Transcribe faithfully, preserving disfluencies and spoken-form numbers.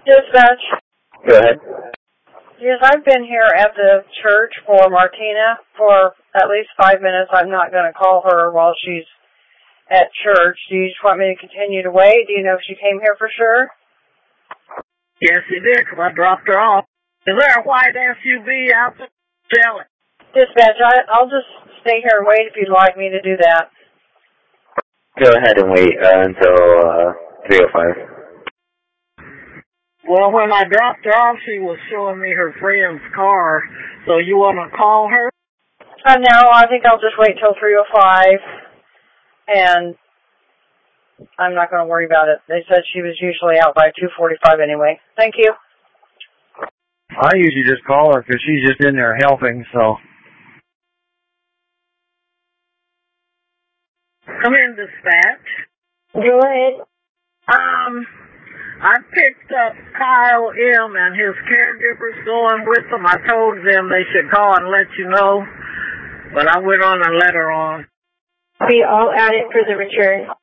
Dispatch. Go ahead. Yes, I've been here at the church for Martina for at least five minutes. I'm not going to call her while she's at church. Do you just want me to continue to wait? Do you know if she came here for sure? Yes, she did, because I dropped her off. Is there a white S U V out there selling? Dispatch, I, I'll just stay here and wait if you'd like me to do that. Go ahead and wait uh, until uh, three oh five. Well, when I dropped her off, she was showing me her friend's car. So you want to call her? Uh, no, I think I'll just wait till three oh five, and I'm not going to worry about it. They said she was usually out by two forty-five anyway. Thank you. I usually just call her because she's just in there helping, so. Come in, dispatch. Go ahead. Um, I picked up Kyle M. and his caregivers going with them. I told them they should call and let you know, but I went on and let her on. Be all added for the return.